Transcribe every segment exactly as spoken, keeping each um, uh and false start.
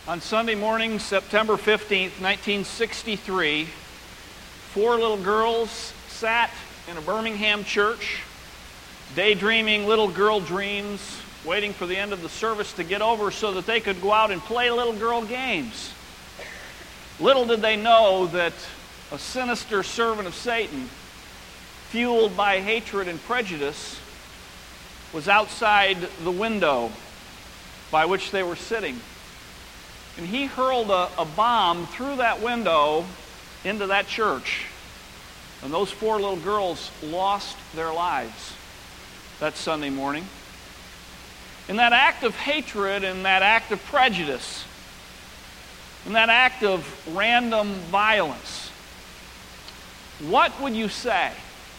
On Sunday morning, September fifteenth, nineteen sixty-three, four little girls sat in a Birmingham church, daydreaming little girl dreams, waiting for the end of the service to get over so that they could go out and play little girl games. Little did they know that a sinister servant of Satan, fueled by hatred and prejudice, was outside the window by which they were sitting. And he hurled a, a bomb through that window into that church. And those four little girls lost their lives that Sunday morning. In that act of hatred, in that act of prejudice, in that act of random violence, what would you say?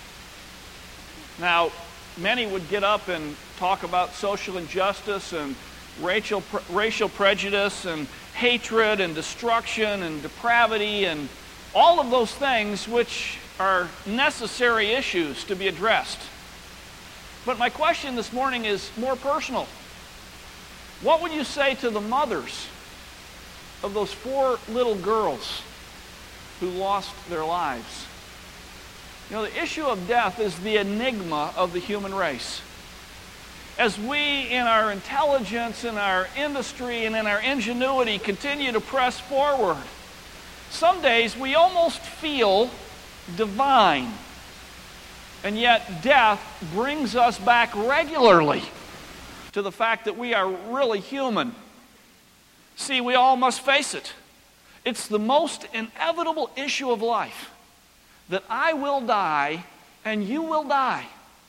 Now, many would get up and talk about social injustice and racial, racial prejudice and hatred and destruction and depravity and all of those things which are necessary issues to be addressed. But my question this morning is more personal. What would you say to the mothers of those four little girls who lost their lives? You know, the issue of death is the enigma of the human race. As we, in our intelligence, in our industry, and in our ingenuity, continue to press forward, some days we almost feel divine. And yet death brings us back regularly to the fact that we are really human. See, we all must face it. It's the most inevitable issue of life, that I will die and you will die.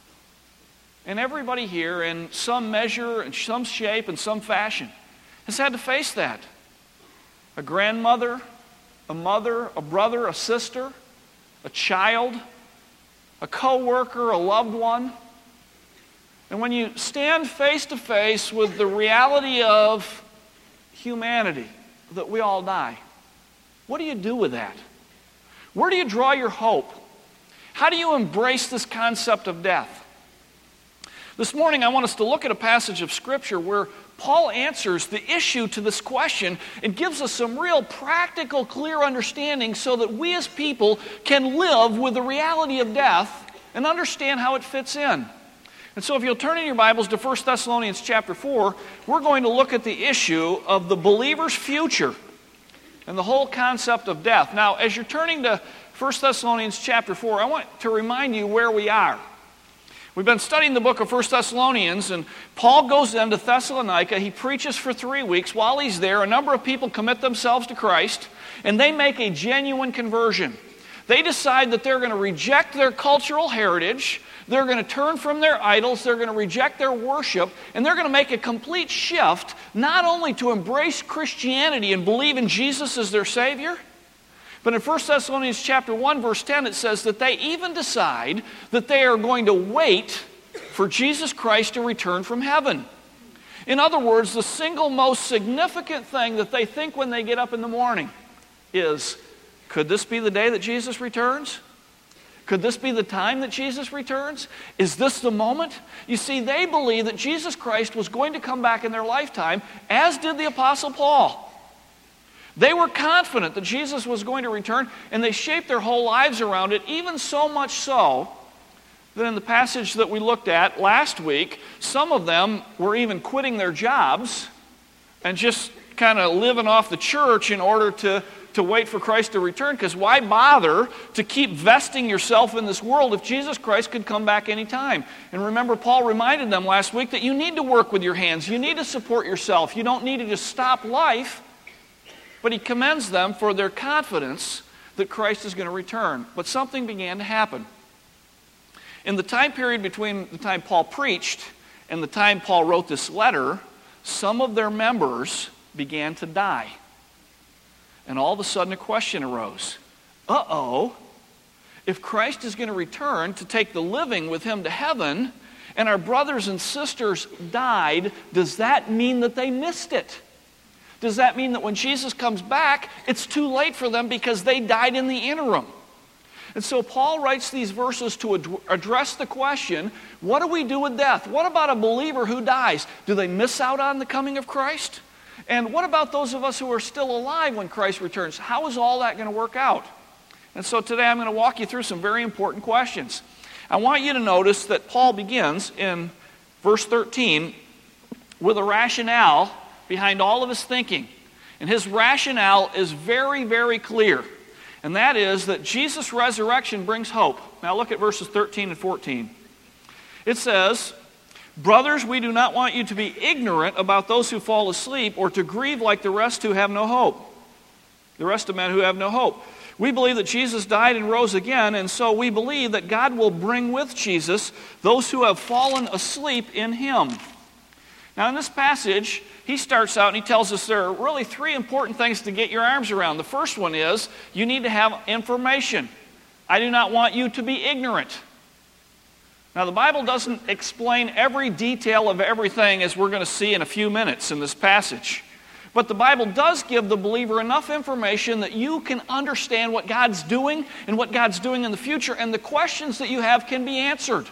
And everybody here, in some measure, in some shape, in some fashion, has had to face that. A grandmother, a mother, a brother, a sister, a child, a co-worker, a loved one. And when you stand face to face with the reality of humanity, that we all die, what do you do with that? Where do you draw your hope? How do you embrace this concept of death? This morning I want us to look at a passage of Scripture where Paul answers the issue to this question and gives us some real practical, clear understanding so that we as people can live with the reality of death and understand how it fits in. And so if you'll turn in your Bibles to First Thessalonians chapter four, we're going to look at the issue of the believer's future and the whole concept of death. Now, as you're turning to First Thessalonians chapter four, I want to remind you where we are. We've been studying the book of First Thessalonians, and Paul goes into Thessalonica. He preaches for three weeks. While he's there, a number of people commit themselves to Christ, and they make a genuine conversion. They decide that they're going to reject their cultural heritage, they're going to turn from their idols, they're going to reject their worship, and they're going to make a complete shift, not only to embrace Christianity and believe in Jesus as their Savior, but in First Thessalonians chapter one, verse ten, it says that they even decide that they are going to wait for Jesus Christ to return from heaven. In other words, the single most significant thing that they think when they get up in the morning is, could this be the day that Jesus returns? Could this be the time that Jesus returns? Is this the moment? You see, they believe that Jesus Christ was going to come back in their lifetime, as did the Apostle Paul. They were confident that Jesus was going to return, and they shaped their whole lives around it, even so much so that in the passage that we looked at last week, some of them were even quitting their jobs and just kind of living off the church in order to, to wait for Christ to return, because why bother to keep vesting yourself in this world if Jesus Christ could come back anytime? And remember, Paul reminded them last week that you need to work with your hands. You need to support yourself. You don't need to just stop life. But he commends them for their confidence that Christ is going to return. But something began to happen. In the time period between the time Paul preached and the time Paul wrote this letter, some of their members began to die. And all of a sudden a question arose. Uh-oh, if Christ is going to return to take the living with him to heaven, and our brothers and sisters died, does that mean that they missed it? Does that mean that when Jesus comes back, it's too late for them because they died in the interim? And so Paul writes these verses to ad- address the question, what do we do with death? What about a believer who dies? Do they miss out on the coming of Christ? And what about those of us who are still alive when Christ returns? How is all that going to work out? And so today I'm going to walk you through some very important questions. I want you to notice that Paul begins in verse thirteen with a rationale behind all of his thinking. And his rationale is very, very clear. And that is that Jesus' resurrection brings hope. Now look at verses thirteen and fourteen. It says, "Brothers, we do not want you to be ignorant about those who fall asleep or to grieve like the rest who have no hope. The rest of men who have no hope. We believe that Jesus died and rose again, and so we believe that God will bring with Jesus those who have fallen asleep in him." Now in this passage, he starts out and he tells us there are really three important things to get your arms around. The first one is you need to have information. I do not want you to be ignorant. Now the Bible doesn't explain every detail of everything, as we're going to see in a few minutes in this passage. But the Bible does give the believer enough information that you can understand what God's doing and what God's doing in the future, and the questions that you have can be answered.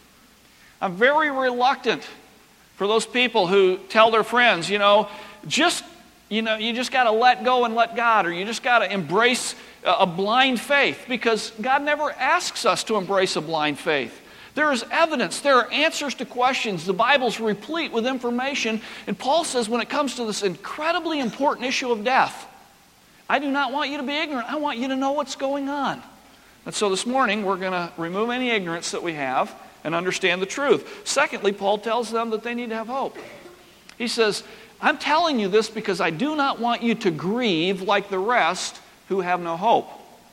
I'm very reluctant for those people who tell their friends, you know, just, you know, you just got to let go and let God, or you just got to embrace a blind faith, because God never asks us to embrace a blind faith. There is evidence. There are answers to questions. The Bible's replete with information. And Paul says when it comes to this incredibly important issue of death, I do not want you to be ignorant. I want you to know what's going on. And so this morning we're going to remove any ignorance that we have and understand the truth. Secondly, Paul tells them that they need to have hope. He says, I'm telling you this because I do not want you to grieve like the rest who have no hope.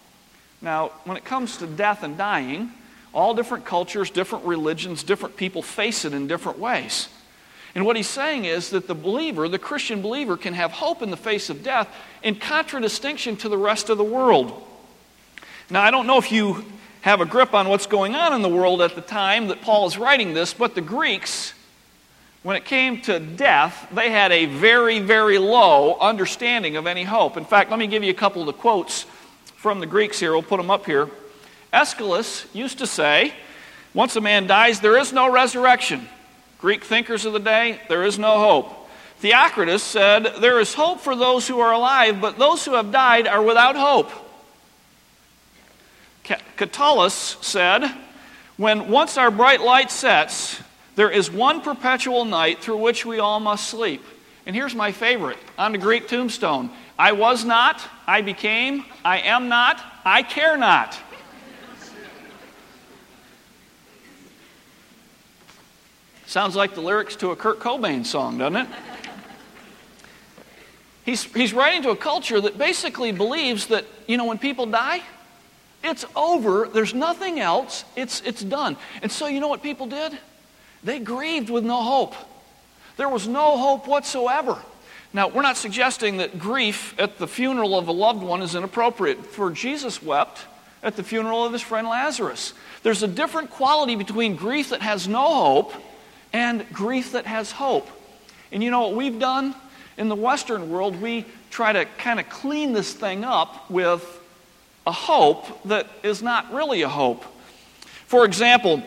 Now, when it comes to death and dying, all different cultures, different religions, different people face it in different ways. And what he's saying is that the believer, the Christian believer, can have hope in the face of death in contradistinction to the rest of the world. Now, I don't know if you have a grip on what's going on in the world at the time that Paul is writing this, but the Greeks, when it came to death, they had a very, very low understanding of any hope. In fact, let me give you a couple of the quotes from the Greeks here. We'll put them up here. Aeschylus used to say, once a man dies, there is no resurrection. Greek thinkers of the day, there is no hope. Theocritus said, there is hope for those who are alive, but those who have died are without hope. Catullus said, when once our bright light sets, there is one perpetual night through which we all must sleep. And here's my favorite, on the Greek tombstone. I was not, I became, I am not, I care not. Sounds like the lyrics to a Kurt Cobain song, doesn't it? He's, he's writing to a culture that basically believes that, you know, when people die, it's over, there's nothing else, it's, it's done. And so you know what people did? They grieved with no hope. There was no hope whatsoever. Now, we're not suggesting that grief at the funeral of a loved one is inappropriate, for Jesus wept at the funeral of his friend Lazarus. There's a different quality between grief that has no hope and grief that has hope. And you know what we've done? In the Western world, we try to kind of clean this thing up with a hope that is not really a hope. For example,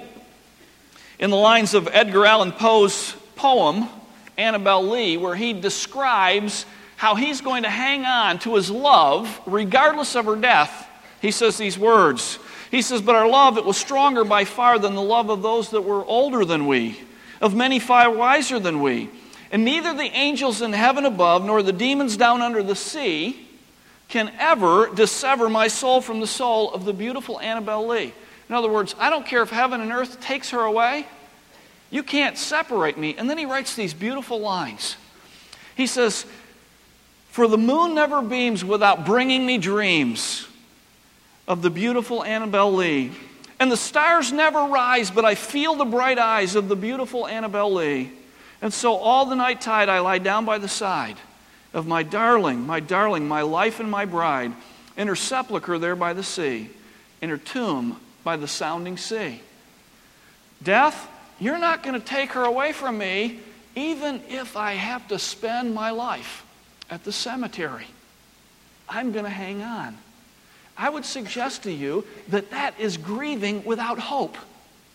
in the lines of Edgar Allan Poe's poem, Annabel Lee, where he describes how he's going to hang on to his love regardless of her death, he says these words. He says, but our love, it was stronger by far than the love of those that were older than we, of many far wiser than we. And neither the angels in heaven above nor the demons down under the sea can ever dissever my soul from the soul of the beautiful Annabel Lee. In other words, I don't care if heaven and earth takes her away. You can't separate me. And then he writes these beautiful lines. He says, for the moon never beams without bringing me dreams of the beautiful Annabel Lee. And the stars never rise, but I feel the bright eyes of the beautiful Annabel Lee. And so all the night tide I lie down by the side of my darling, my darling, my life and my bride, in her sepulchre there by the sea, in her tomb by the sounding sea. Death, you're not going to take her away from me, even if I have to spend my life at the cemetery. I'm going to hang on. I would suggest to you that that is grieving without hope.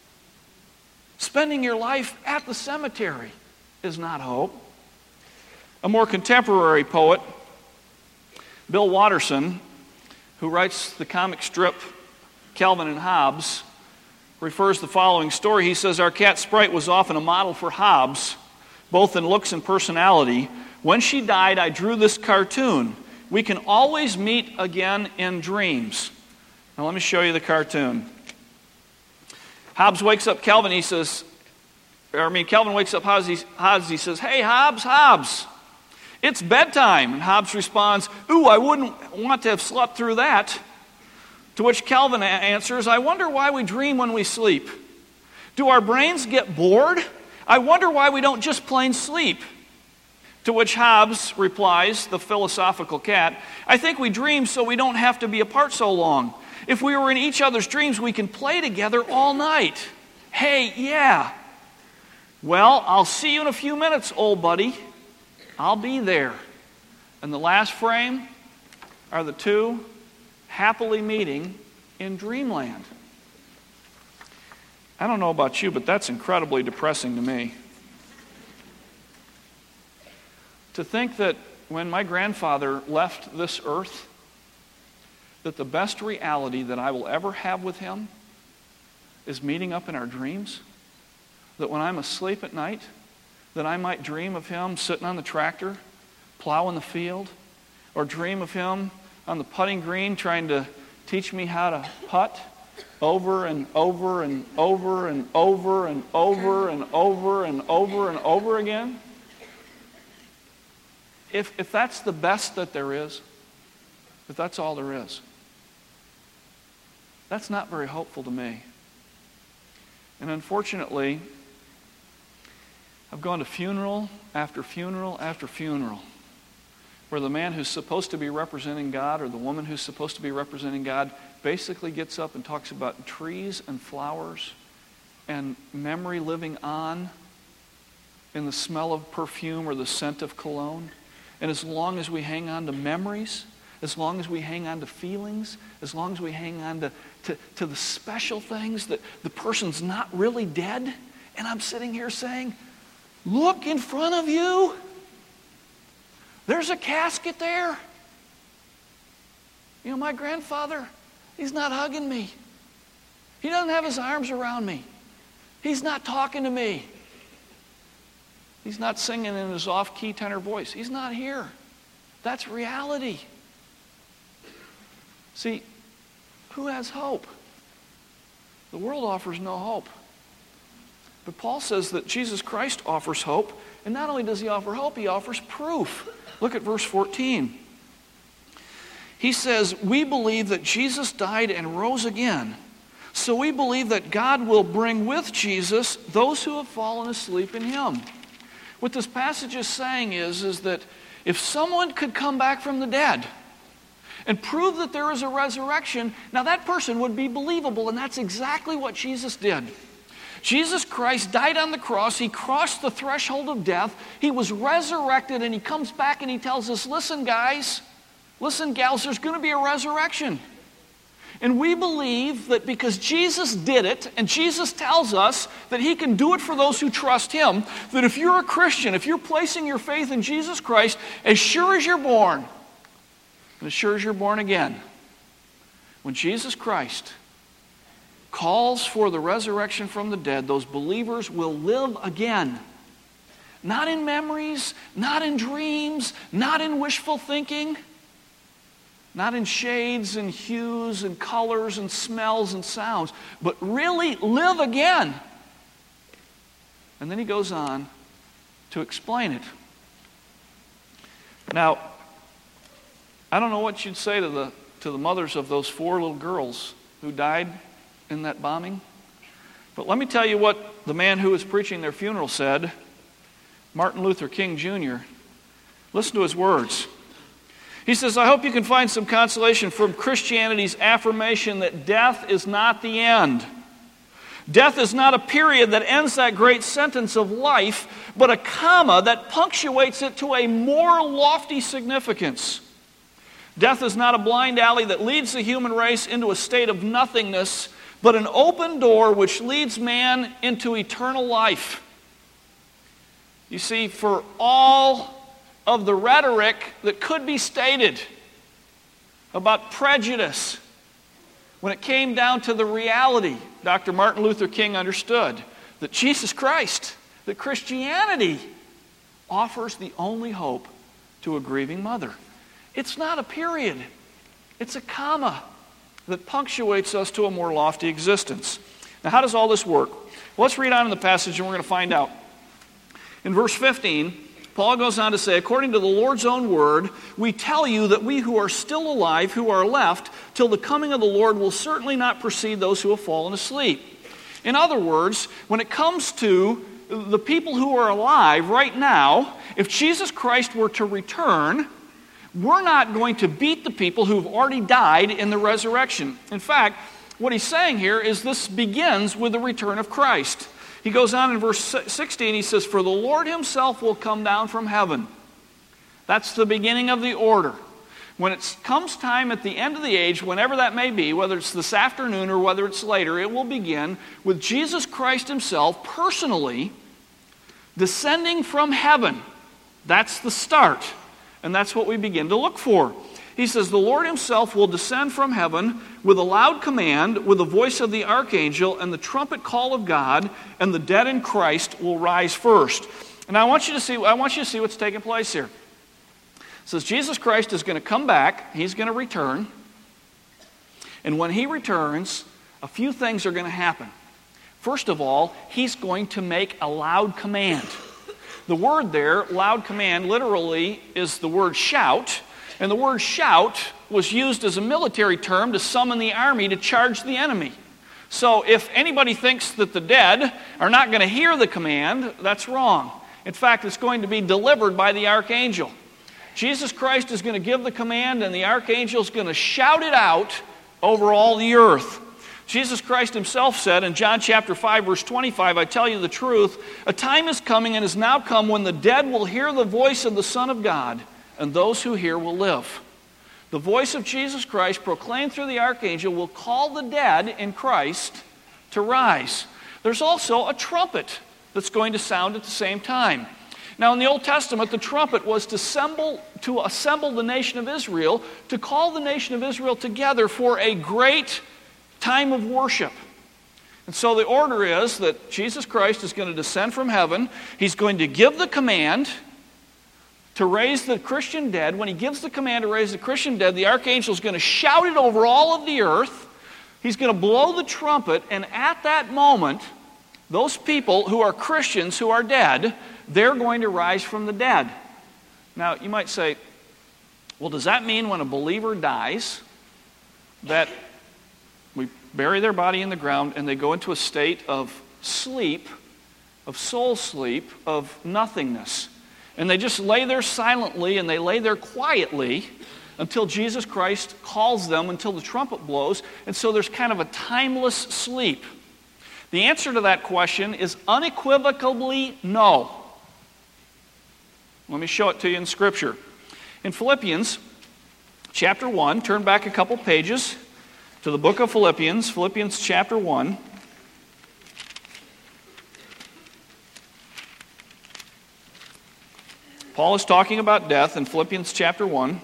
Spending your life at the cemetery is not hope. A more contemporary poet, Bill Watterson, who writes the comic strip Calvin and Hobbes, refers the following story. He says, "Our cat Sprite was often a model for Hobbes, both in looks and personality. When she died, I drew this cartoon. We can always meet again in dreams." Now let me show you the cartoon. Hobbes wakes up Calvin, he says, or I mean, Calvin wakes up Hobbes, he, Hobbes, he says, "Hey, Hobbes, Hobbes, it's bedtime." And Hobbes responds, "Ooh, I wouldn't want to have slept through that." To which Calvin answers, "I wonder why we dream when we sleep. Do our brains get bored? I wonder why we don't just plain sleep." To which Hobbes replies, the philosophical cat, "I think we dream so we don't have to be apart so long. If we were in each other's dreams, we can play together all night." Hey, yeah. "Well, I'll see you in a few minutes, old buddy. I'll be there." And the last frame are the two happily meeting in dreamland. I don't know about you, but that's incredibly depressing to me. To think that when my grandfather left this earth, that the best reality that I will ever have with him is meeting up in our dreams. That when I'm asleep at night, that I might dream of him sitting on the tractor, plowing the field, or dream of him on the putting green trying to teach me how to putt over and over and over and over and over and over and over and over again. If, if that's the best that there is, if that's all there is, that's not very hopeful to me. And unfortunately, I've gone to funeral after funeral after funeral where the man who's supposed to be representing God or the woman who's supposed to be representing God basically gets up and talks about trees and flowers and memory living on in the smell of perfume or the scent of cologne. And as long as we hang on to memories, as long as we hang on to feelings, as long as we hang on to, to, to the special things that the person's not really dead, and I'm sitting here saying, look in front of you. There's a casket there. You know, my grandfather, he's not hugging me. He doesn't have his arms around me. He's not talking to me. He's not singing in his off-key tenor voice. He's not here. That's reality. See, who has hope? The world offers no hope. But Paul says that Jesus Christ offers hope, and not only does he offer hope, he offers proof. Look at verse fourteen. He says, "We believe that Jesus died and rose again, so we believe that God will bring with Jesus those who have fallen asleep in him." What this passage is saying is, is that if someone could come back from the dead and prove that there is a resurrection, now that person would be believable, and that's exactly what Jesus did. Jesus Christ died on the cross. He crossed the threshold of death. He was resurrected, and he comes back and he tells us, listen, guys, listen, gals, there's going to be a resurrection. And we believe that because Jesus did it, and Jesus tells us that he can do it for those who trust him, that if you're a Christian, if you're placing your faith in Jesus Christ, as sure as you're born, and as sure as you're born again, when Jesus Christ calls for the resurrection from the dead, those believers will live again. Not in memories, not in dreams, not in wishful thinking, not in shades and hues and colors and smells and sounds, but really live again. And then he goes on to explain it. Now, I don't know what you'd say to the to the mothers of those four little girls who died in that bombing, but let me tell you what the man who was preaching their funeral said, Martin Luther King Junior Listen to his words. He says, "I hope you can find some consolation from Christianity's affirmation that death is not the end. Death is not a period that ends that great sentence of life, but a comma that punctuates it to a more lofty significance. Death is not a blind alley that leads the human race into a state of nothingness, but an open door which leads man into eternal life. You see, for all of the rhetoric that could be stated about prejudice, when it came down to the reality, Doctor Martin Luther King understood that Jesus Christ, that Christianity, offers the only hope to a grieving mother. It's not a period. It's a comma that punctuates us to a more lofty existence. Now, how does all this work? Well, let's read on in the passage and we're going to find out. In verse fifteen, Paul goes on to say, according to the Lord's own word, we tell you that we who are still alive, who are left, till the coming of the Lord will certainly not precede those who have fallen asleep. In other words, when it comes to the people who are alive right now, if Jesus Christ were to return, we're not going to beat the people who've already died in the resurrection. In fact, what he's saying here is this begins with the return of Christ. He goes on in verse sixteen, he says, for the Lord himself will come down from heaven. That's the beginning of the order. When it comes time at the end of the age, whenever that may be, whether it's this afternoon or whether it's later, it will begin with Jesus Christ himself personally descending from heaven. That's the start. And that's what we begin to look for. He says, the Lord himself will descend from heaven with a loud command, with the voice of the archangel and the trumpet call of God, and the dead in Christ will rise first. And I want you to see, I want you to see what's taking place here. It says Jesus Christ is going to come back. He's going to return. And when he returns, a few things are going to happen. First of all, he's going to make a loud command. The word there, loud command, literally is the word shout. And the word shout was used as a military term to summon the army to charge the enemy. So if anybody thinks that the dead are not going to hear the command, that's wrong. In fact, it's going to be delivered by the archangel. Jesus Christ is going to give the command, and the archangel is going to shout it out over all the earth. Jesus Christ himself said in John chapter five, verse twenty-five, I tell you the truth, a time is coming and has now come when the dead will hear the voice of the Son of God, and those who hear will live. The voice of Jesus Christ proclaimed through the archangel will call the dead in Christ to rise. There's also a trumpet that's going to sound at the same time. Now in the Old Testament, the trumpet was to assemble, to assemble the nation of Israel, to call the nation of Israel together for a great time of worship. And so the order is that Jesus Christ is going to descend from heaven. He's going to give the command to raise the Christian dead. When he gives the command to raise the Christian dead, the archangel is going to shout it over all of the earth. He's going to blow the trumpet, and at that moment, those people who are Christians who are dead, they're going to rise from the dead. Now, you might say, well, does that mean when a believer dies that we bury their body in the ground and they go into a state of sleep, of soul sleep, of nothingness? And they just lay there silently and they lay there quietly until Jesus Christ calls them, until the trumpet blows. And so there's kind of a timeless sleep. The answer to that question is unequivocally no. Let me show it to you in Scripture. In Philippians chapter one, turn back a couple pages to the book of Philippians, Philippians chapter one. Paul is talking about death in Philippians chapter one.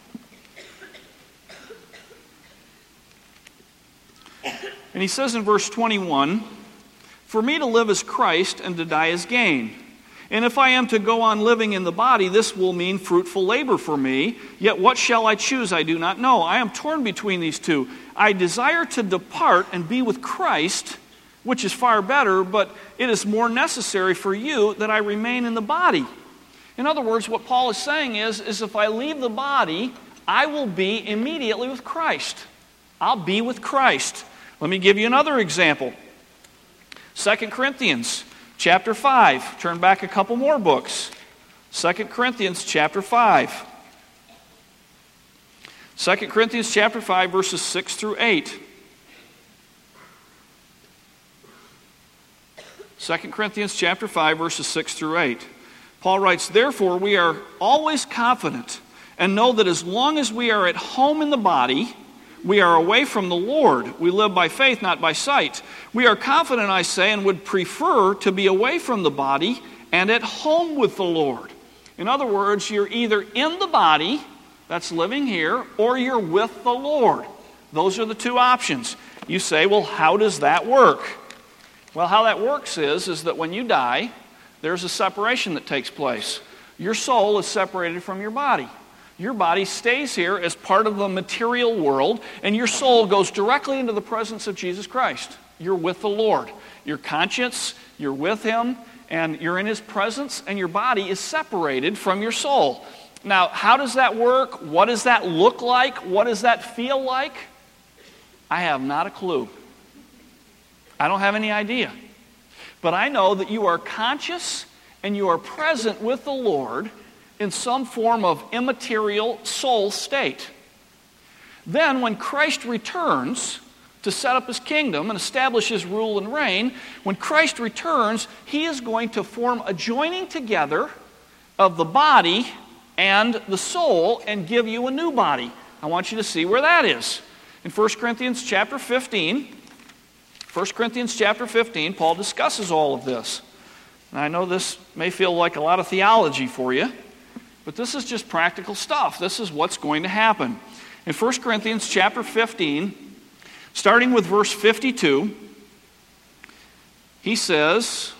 And he says in verse twenty-one, for me to live is Christ and to die is gain. And if I am to go on living in the body, this will mean fruitful labor for me. Yet what shall I choose? I do not know. I am torn between these two. I desire to depart and be with Christ, which is far better, but it is more necessary for you that I remain in the body. In other words, what Paul is saying is, is if I leave the body, I will be immediately with Christ. I'll be with Christ. Let me give you another example. Second Corinthians chapter five. Turn back a couple more books. Second Corinthians chapter five. Second Corinthians chapter five, verses six through eight. Second Corinthians chapter five, verses six through eight. Paul writes, therefore we are always confident and know that as long as we are at home in the body, we are away from the Lord. We live by faith, not by sight. We are confident, I say, and would prefer to be away from the body and at home with the Lord. In other words, you're either in the body that's living here, or you're with the Lord. Those are the two options. You say, well, how does that work? Well, how that works is, is that when you die, there's a separation that takes place. Your soul is separated from your body. Your body stays here as part of the material world, and your soul goes directly into the presence of Jesus Christ. You're with the Lord. Your conscience, you're with Him, and you're in His presence, and your body is separated from your soul. Now, how does that work? What does that look like? What does that feel like? I have not a clue. I don't have any idea. But I know that you are conscious and you are present with the Lord in some form of immaterial soul state. Then when Christ returns to set up His kingdom and establish His rule and reign, when Christ returns, He is going to form a joining together of the body and the soul and give you a new body. I want you to see where that is. In First Corinthians chapter fifteen, First Corinthians chapter fifteen, Paul discusses all of this. And I know this may feel like a lot of theology for you, but this is just practical stuff. This is what's going to happen. In First Corinthians chapter fifteen, starting with verse fifty-two, he says,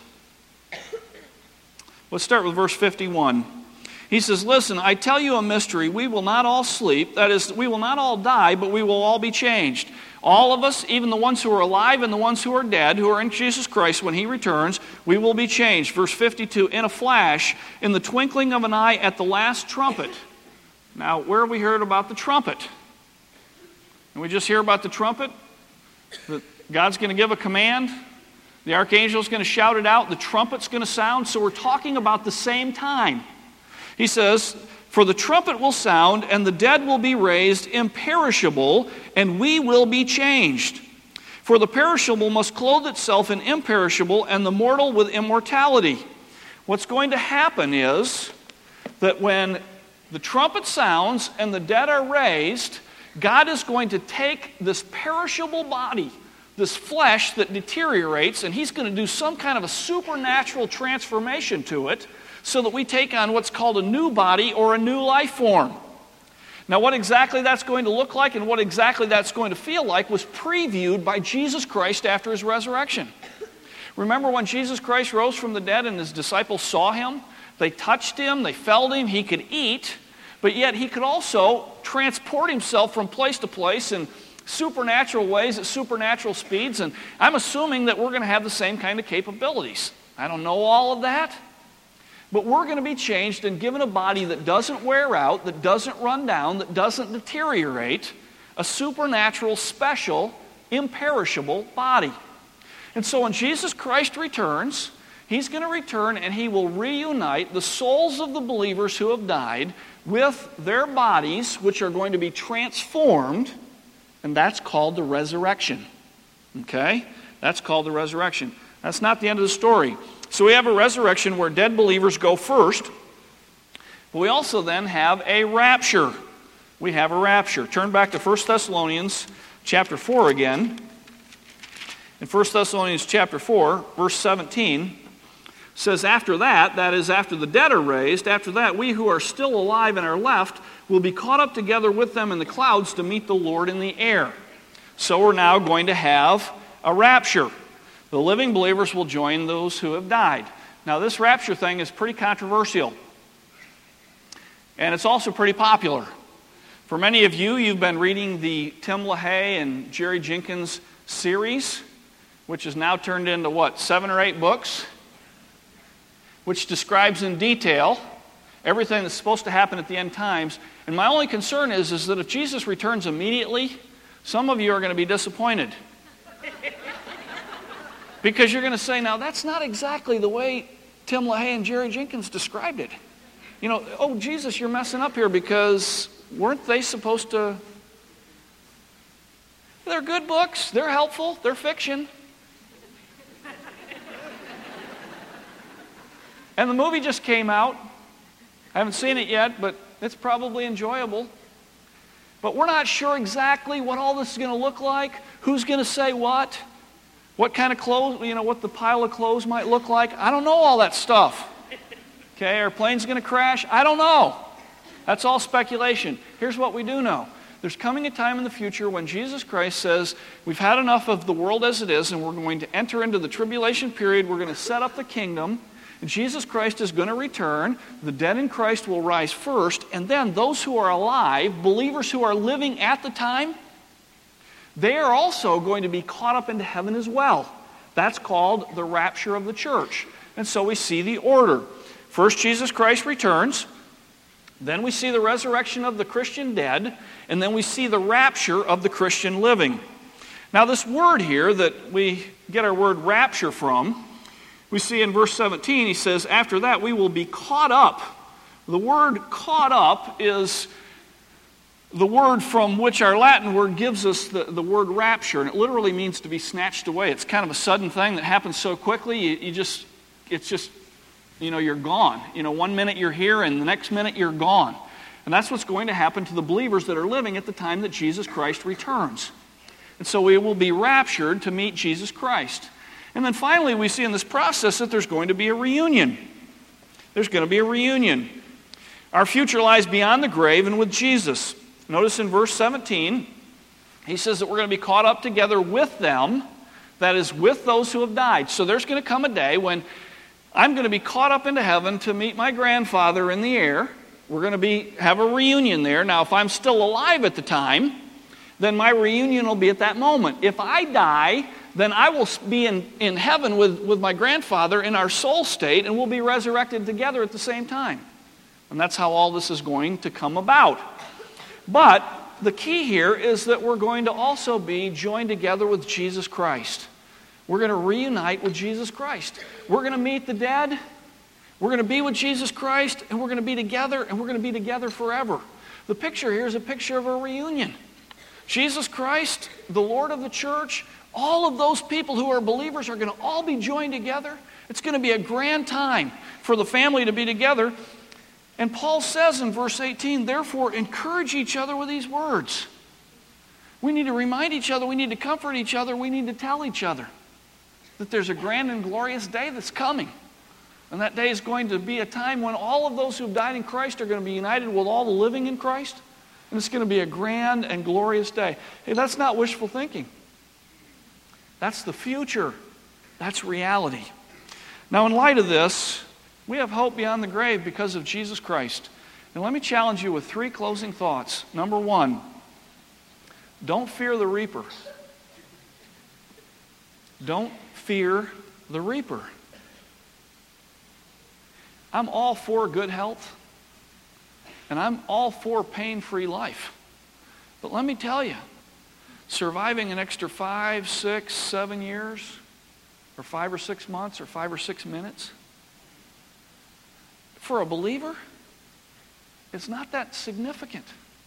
let's start with verse fifty-one. He says, listen, I tell you a mystery. We will not all sleep. That is, we will not all die, but we will all be changed. All of us, even the ones who are alive and the ones who are dead, who are in Jesus Christ, when He returns, we will be changed. Verse fifty-two, in a flash, in the twinkling of an eye, at the last trumpet. Now, where have we heard about the trumpet? Did we just hear about the trumpet? That God's going to give a command. The archangel's going to shout it out. The trumpet's going to sound. So we're talking about the same time. He says, for the trumpet will sound, and the dead will be raised imperishable, and we will be changed. For the perishable must clothe itself in imperishable, and the mortal with immortality. What's going to happen is that when the trumpet sounds and the dead are raised, God is going to take this perishable body, this flesh that deteriorates, and He's going to do some kind of a supernatural transformation to it, so that we take on what's called a new body or a new life form. Now, what exactly that's going to look like and what exactly that's going to feel like was previewed by Jesus Christ after His resurrection. Remember when Jesus Christ rose from the dead and His disciples saw Him? They touched Him, they felt Him, He could eat, but yet He could also transport Himself from place to place in supernatural ways at supernatural speeds, and I'm assuming that we're going to have the same kind of capabilities. I don't know all of that. But we're going to be changed and given a body that doesn't wear out, that doesn't run down, that doesn't deteriorate, a supernatural, special, imperishable body. And so when Jesus Christ returns, He's going to return and He will reunite the souls of the believers who have died with their bodies, which are going to be transformed, and that's called the resurrection. Okay? That's called the resurrection. That's not the end of the story. So we have a resurrection where dead believers go first, but we also then have a rapture. We have a rapture. Turn back to First Thessalonians chapter four again. In First Thessalonians chapter four, verse seventeen, says, after that, that is after the dead are raised, after that we who are still alive and are left will be caught up together with them in the clouds to meet the Lord in the air. So we're now going to have a rapture. The living believers will join those who have died. Now, this rapture thing is pretty controversial. And it's also pretty popular. For many of you, you've been reading the Tim LaHaye and Jerry Jenkins series, which is now turned into, what, seven or eight books? Which describes in detail everything that's supposed to happen at the end times. And my only concern is, is that if Jesus returns immediately, some of you are going to be disappointed. Because you're going to say, now that's not exactly the way Tim LaHaye and Jerry Jenkins described it. You know, oh, Jesus, you're messing up here because weren't they supposed to... They're good books. They're helpful. They're fiction. And the movie just came out. I haven't seen it yet, but it's probably enjoyable. But we're not sure exactly what all this is going to look like, who's going to say what. What kind of clothes, you know, what the pile of clothes might look like. I don't know all that stuff. Okay, are planes going to crash? I don't know. That's all speculation. Here's what we do know. There's coming a time in the future when Jesus Christ says, we've had enough of the world as it is, and we're going to enter into the tribulation period. We're going to set up the kingdom. And Jesus Christ is going to return. The dead in Christ will rise first. And then those who are alive, believers who are living at the time, they are also going to be caught up into heaven as well. That's called the rapture of the church. And so we see the order. First, Jesus Christ returns. Then we see the resurrection of the Christian dead. And then we see the rapture of the Christian living. Now this word here that we get our word rapture from, we see in verse seventeen, he says, after that we will be caught up. The word caught up is the word from which our Latin word gives us the, the word rapture. And it literally means to be snatched away. It's kind of a sudden thing that happens so quickly, you, you just, it's just, you know, you're gone. You know, one minute you're here and the next minute you're gone. And that's what's going to happen to the believers that are living at the time that Jesus Christ returns. And so we will be raptured to meet Jesus Christ. And then finally we see in this process that there's going to be a reunion. There's going to be a reunion. Our future lies beyond the grave and with Jesus. Notice in verse seventeen, he says that we're going to be caught up together with them, that is, with those who have died. So there's going to come a day when I'm going to be caught up into heaven to meet my grandfather in the air. We're going to be have a reunion there. Now, if I'm still alive at the time, then my reunion will be at that moment. If I die, then I will be in, in heaven with, with my grandfather in our soul state, and we'll be resurrected together at the same time. And that's how all this is going to come about. But the key here is that we're going to also be joined together with Jesus Christ. We're going to reunite with Jesus Christ. We're going to meet the dead. We're going to be with Jesus Christ, and we're going to be together, and we're going to be together forever. The picture here is a picture of a reunion. Jesus Christ, the Lord of the church, all of those people who are believers are going to all be joined together. It's going to be a grand time for the family to be together. And Paul says in verse eighteen, therefore encourage each other with these words. We need to remind each other, we need to comfort each other, we need to tell each other that there's a grand and glorious day that's coming. And that day is going to be a time when all of those who have died in Christ are going to be united with all the living in Christ. And it's going to be a grand and glorious day. Hey, that's not wishful thinking. That's the future. That's reality. Now, in light of this, we have hope beyond the grave because of Jesus Christ. And let me challenge you with three closing thoughts. Number one, don't fear the reaper. Don't fear the reaper. I'm all for good health, and I'm all for pain-free life. But let me tell you, surviving an extra five, six, seven years, or five or six months, or five or six minutes, for a believer, it's not that significant.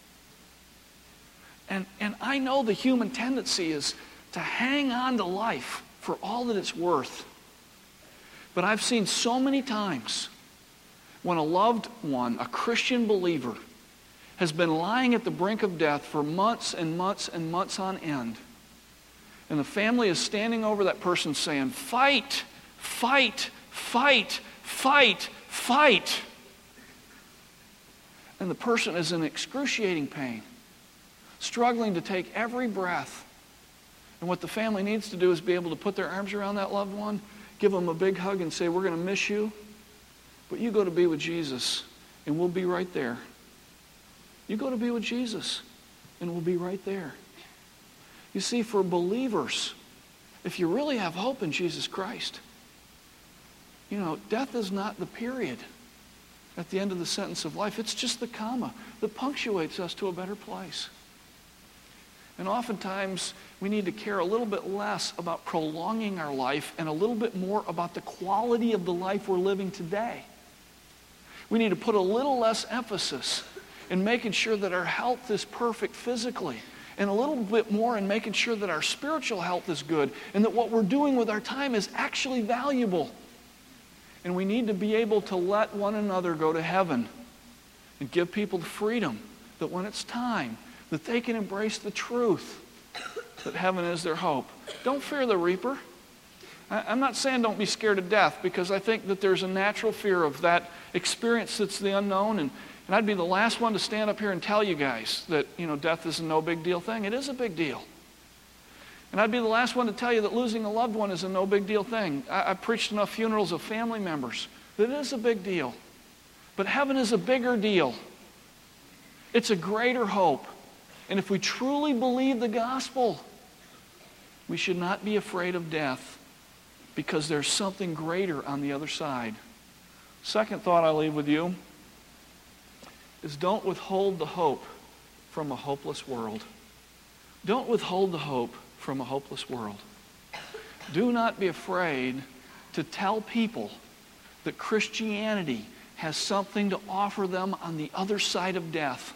And, and I know the human tendency is to hang on to life for all that it's worth. But I've seen so many times when a loved one, a Christian believer, has been lying at the brink of death for months and months and months on end. And the family is standing over that person saying, fight, fight, fight, fight, fight. And the person is in excruciating pain, struggling to take every breath. And what the family needs to do is be able to put their arms around that loved one, give them a big hug and say, we're going to miss you, but you go to be with Jesus, and we'll be right there. You go to be with Jesus, and we'll be right there. You see, for believers, if you really have hope in Jesus Christ, you know, death is not the period at the end of the sentence of life. It's just the comma that punctuates us to a better place. And oftentimes, we need to care a little bit less about prolonging our life and a little bit more about the quality of the life we're living today. We need to put a little less emphasis in making sure that our health is perfect physically, and a little bit more in making sure that our spiritual health is good, and that what we're doing with our time is actually valuable. And we need to be able to let one another go to heaven and give people the freedom that when it's time, that they can embrace the truth that heaven is their hope. Don't fear the reaper. I'm not saying don't be scared of death, because I think that there's a natural fear of that experience that's the unknown. And, and I'd be the last one to stand up here and tell you guys that, you know, death is a no big deal thing. It is a big deal. And I'd be the last one to tell you that losing a loved one is a no big deal thing. I, I've preached enough funerals of family members that it is a big deal. But heaven is a bigger deal. It's a greater hope. And if we truly believe the gospel, we should not be afraid of death, because there's something greater on the other side. Second thought I'll leave with you is don't withhold the hope from a hopeless world. Don't withhold the hope from a hopeless world. Do not be afraid to tell people that Christianity has something to offer them on the other side of death.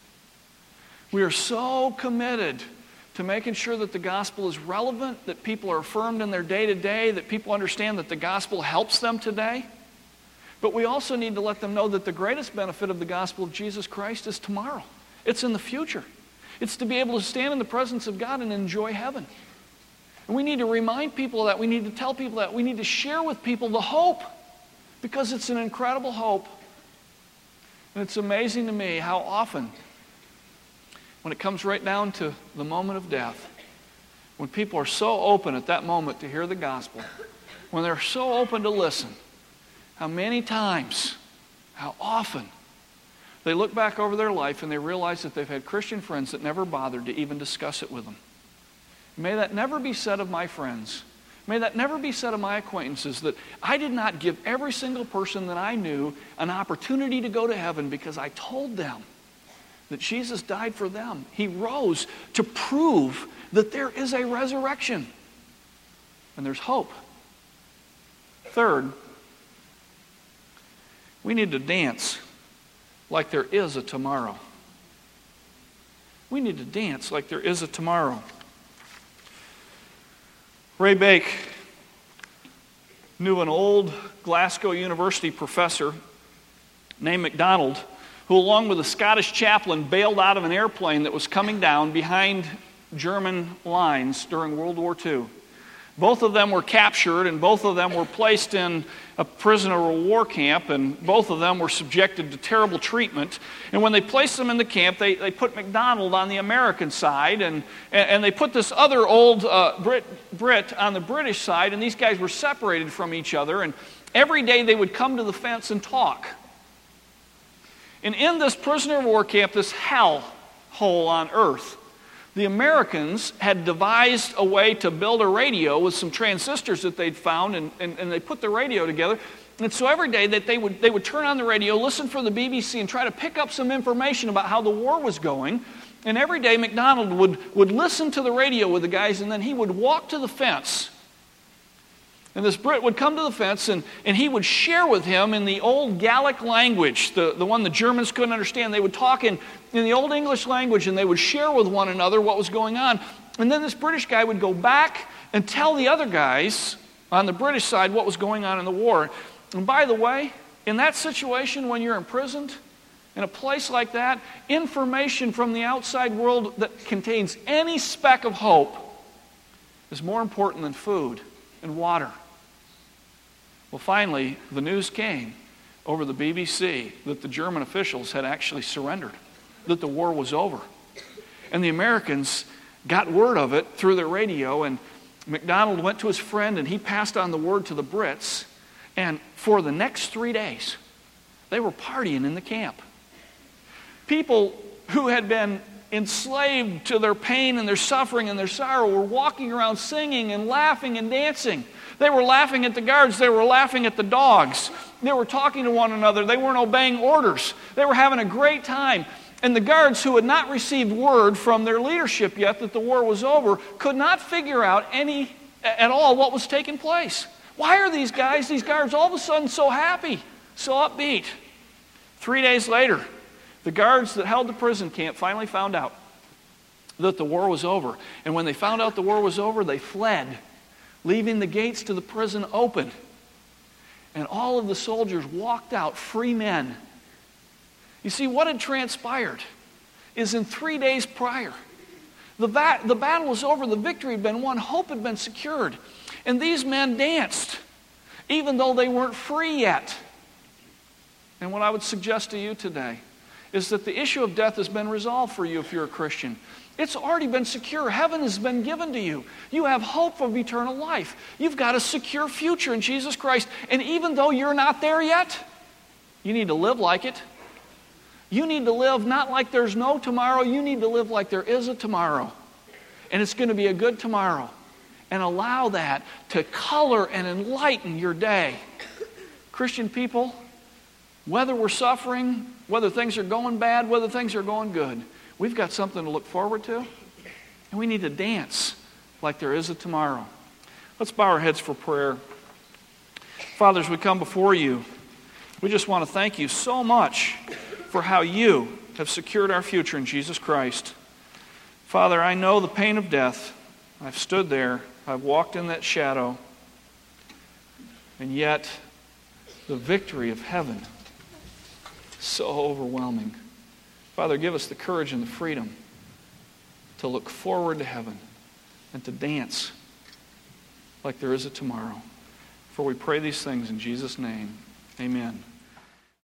We are so committed to making sure that the gospel is relevant, that people are affirmed in their day-to-day, that people understand that the gospel helps them today. But we also need to let them know that the greatest benefit of the gospel of Jesus Christ is tomorrow. It's in the future. It's to be able to stand in the presence of God and enjoy heaven. And we need to remind people of that. We need to tell people that. We need to share with people the hope, because it's an incredible hope. And it's amazing to me how often, when it comes right down to the moment of death, when people are so open at that moment to hear the gospel, when they're so open to listen, how many times, how often, they look back over their life and they realize that they've had Christian friends that never bothered to even discuss it with them. May that never be said of my friends. May that never be said of my acquaintances, that I did not give every single person that I knew an opportunity to go to heaven because I told them that Jesus died for them. He rose to prove that there is a resurrection and there's hope. Third, we need to dance like there is a tomorrow. We need to dance like there is a tomorrow. Ray Bake knew an old Glasgow University professor named MacDonald, who along with a Scottish chaplain bailed out of an airplane that was coming down behind German lines during World War Two. Both of them were captured, and both of them were placed in a prisoner of war camp, and both of them were subjected to terrible treatment. And when they placed them in the camp, they, they put MacDonald on the American side, and, and they put this other old uh, Brit, Brit on the British side, and these guys were separated from each other, and every day they would come to the fence and talk. And in this prisoner of war camp, this hell hole on earth, the Americans had devised a way to build a radio with some transistors that they'd found, and, and, and they put the radio together. And so every day that they would they would turn on the radio, listen for the B B C, and try to pick up some information about how the war was going. And every day MacDonald would, would listen to the radio with the guys, and then he would walk to the fence. And this Brit would come to the fence, and, and he would share with him in the old Gallic language, the, the one the Germans couldn't understand. They would talk in, in the old English language, and they would share with one another what was going on. And then this British guy would go back and tell the other guys on the British side what was going on in the war. And by the way, in that situation when you're imprisoned, in a place like that, information from the outside world that contains any speck of hope is more important than food and water. Well, finally, the news came over the B B C that the German officials had actually surrendered, that the war was over. And the Americans got word of it through their radio, and MacDonald went to his friend and he passed on the word to the Brits. And for the next three days, they were partying in the camp. People who had been enslaved to their pain and their suffering and their sorrow were walking around singing and laughing and dancing. They were laughing at the guards. They were laughing at the dogs. They were talking to one another. They weren't obeying orders. They were having a great time. And the guards, who had not received word from their leadership yet that the war was over, could not figure out any at all what was taking place. Why are these guys, these guards, all of a sudden so happy, so upbeat? Three days later, the guards that held the prison camp finally found out that the war was over. And when they found out the war was over, they fled, leaving the gates to the prison open. And all of the soldiers walked out, free men. You see, what had transpired is in three days prior, the, va- the battle was over, the victory had been won, hope had been secured. And these men danced, even though they weren't free yet. And what I would suggest to you today is that the issue of death has been resolved for you if you're a Christian. It's already been secure. Heaven has been given to you. You have hope of eternal life. You've got a secure future in Jesus Christ. And even though you're not there yet, you need to live like it. You need to live not like there's no tomorrow. You need to live like there is a tomorrow. And it's going to be a good tomorrow. And allow that to color and enlighten your day. Christian people, whether we're suffering, whether things are going bad, whether things are going good, we've got something to look forward to. And we need to dance like there is a tomorrow. Let's bow our heads for prayer. Father, as we come before you, we just want to thank you so much for how you have secured our future in Jesus Christ. Father, I know the pain of death. I've stood there. I've walked in that shadow. And yet, the victory of heaven is so overwhelming. Father, give us the courage and the freedom to look forward to heaven and to dance like there is a tomorrow. For we pray these things in Jesus' name. Amen.